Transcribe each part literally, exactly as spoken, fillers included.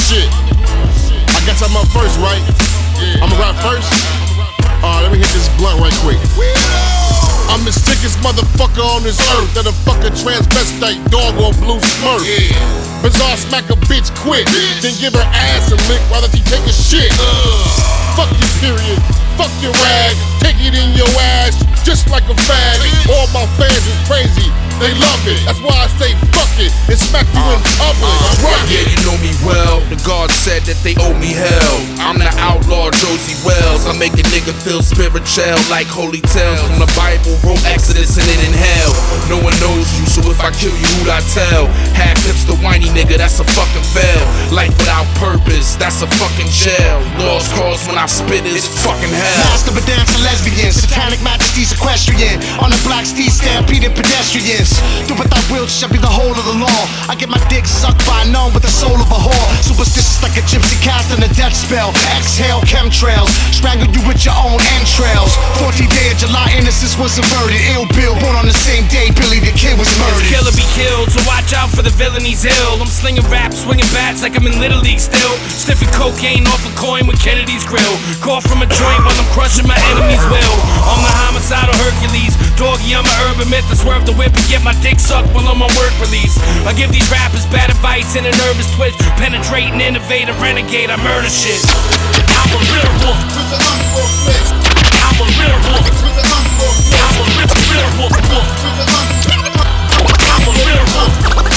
shit. I guess I'm up first, right? I'ma rap first? Alright, let me hit this blunt right quick. I'm the sickest motherfucker on this earth. That a fucking transvestite dog on blue smurf. Bizarre smack a bitch quick, then give her ass a lick while she take a shit. Fuck your period, fuck your rag, take it in your ass just like a fag. All my fans is crazy, they love it. That's why I say fuck it and smack you in public. Uh, yeah, you know me well. The guard said that they owe me hell. I'm the outlaw Josie Wells. I make a nigga feel spiritual like holy tales from the Bible. Wrote Exodus and it in hell. No one knows you, so if I kill you, who'd I tell? Half hips the whiny nigga, that's a fucking fail. Life without purpose, that's a fucking jail. Lost cause when I spit is fucking hell. Master of dancing lesbians, satanic majesties equestrian. On the black steed stampeding pedestrians. Do without will shall be the whole of the law. I get my dick sucked by none with the soul of a whore. Superstitious like a gypsy casting a death spell. Exhale chemtrails, strangle you with your own entrails. fourteenth day of July, innocence was averted. Ill Bill, born on the same day Billy the Kid was murdered. It's killer be killed, so watch out for the villain, he's ill. I'm slinging rap, swinging bats like I'm in Little League still. Sniffing cocaine off a coin with Kennedy's grill. Call from a joint while I'm crushing my enemy's will. I'm the homicidal Hercules, doggy, I'm an urban myth. I swerve the whip and get my dick sucked while I'm on work release. I give these rappers bad advice and a nervous twitch. Penetrating, innovator, renegade, I murder shit. I'm a real wolf with the underworld flick. I'm a real wolf with the underworld flick. I'm a real wolf with the underworld. I'm a real wolf.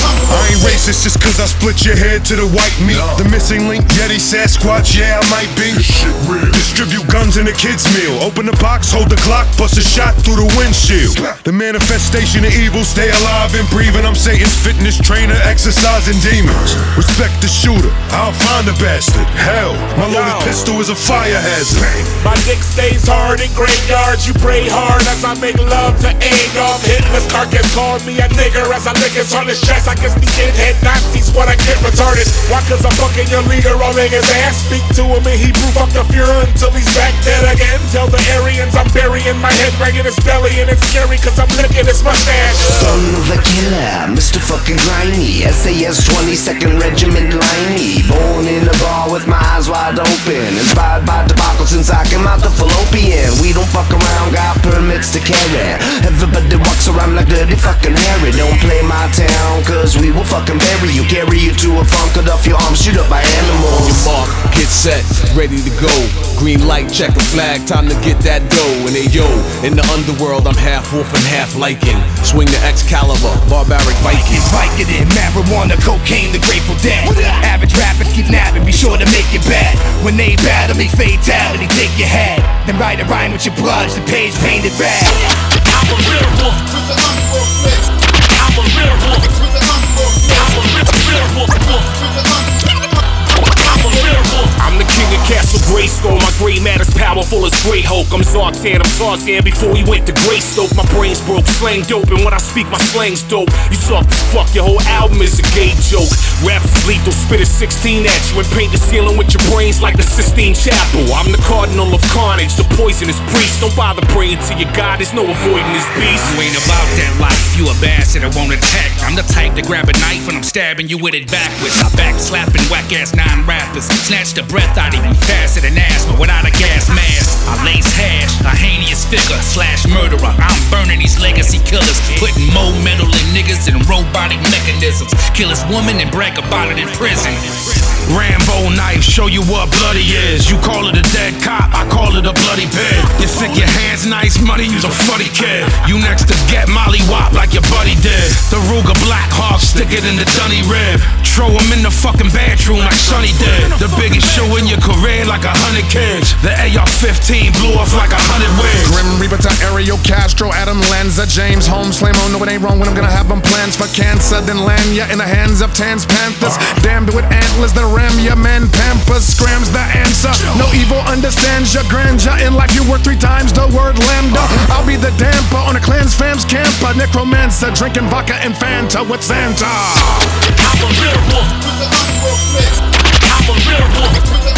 I ain't racist just cause I split your head to the white meat. No. The missing link, Yeti, Sasquatch, yeah I might be. Distribute guns in a kid's meal. Open the box, hold the clock, bust a shot through the windshield. The manifestation of evil, stay alive and breathing. I'm Satan's fitness trainer, exercising demons. Respect the shooter, I'll find the bastard. Hell, my loaded Yo. pistol is a fire hazard. My dick stays hard in graveyards. You pray hard as I make love to Adolf Hitler's carcass. Call me a nigger as I lick his on his chest. I guess these head Nazis when I get retarded. Why? Cause I'm fucking your leader, rolling his ass. Speak to him in Hebrew, fuck the Fuhrer until he's back dead again. Tell the Aryans I'm burying my head right in his belly, and it's scary cause I'm licking his mustache. Son of a killer, Mister fucking grimy, S A S twenty-second Regiment Liney. Born in a bar with my eyes wide open, inspired by debacle since I came out the fallopian. We don't fuck around, got permits to carry. Everybody walks around like dirty fucking Harry. Don't play my town cause we will fucking bury you. Carry you to a funk, cut off your arms, shoot up by animals. Your mark, get set, ready to go. Green light, check a flag, time to get that dough. And hey yo, in the underworld I'm half wolf and half lichen. Swing the Excalibur, barbaric Viking. Vicodin, marijuana, cocaine, the Grateful Dead. Average rappers keep napping, be sure to make it bad. When they battle me, fatality, take your head. Then write a rhyme with your blood, the page painted red. I'm a real wolf with the underworld flick. I'm a real wolf with the underworld flick. I'm a real wolf with the underworld. I'm a real wolf. I'm the king of Castle Grayskull. My gray matter's powerful as Grey Hulk. I'm Zartan, I'm Tarzan before we went to Greystoke. My brain's broke, slang dope, and when I speak my slang's dope. You soft as fuck, your whole album is a gay joke. Raps lethal, spit a sixteen at you and paint the ceiling with your brains like the Sistine Chapel. I'm the cardinal of carnage, the poisonous priest. Don't bother praying to your God, there's no avoiding this beast. You ain't about that life, you a bastard that won't attack. I'm the type to grab a knife and I'm stabbing you with it backwards. I back slapping whack ass nine rappers. Snatch the breath out even faster than asthma without a gas mask. I lace hash, a heinous figure slash murderer. I'm burning these legacy killers, putting more metal in niggas and robotic mechanisms. Kill this woman and brag about it in prison. Rambo knife, show you what bloody is. You call it a dead cop, I call it a bloody pig. You think your hands nice, money, you's a funny kid. You next to get Molly Wop like your buddy did. The Ruger Black Hawk, stick it in the dunny rib. Throw him in the fucking bathroom like Sonny did. The biggest show in your career like a hundred kids. The A R fifteen blew off like a hundred wigs. Grim Reaper to Ariel Castro, Adam Lanza, James Holmes, Flamo. No, it ain't wrong when I'm gonna have them plans for cancer. Then land ya in the hands of Tans Panthers. Damned with antlers, then ram ya man Pampers. Scrams the answer. No evil understands your grandeur. In life you worth three times the word lambda. I'll be the damper on a clan's fam's camper. Necromancer, drinking vodka and Fanta with Santa. I'm a real wolf with the underworld flick. I'm a real wolf with the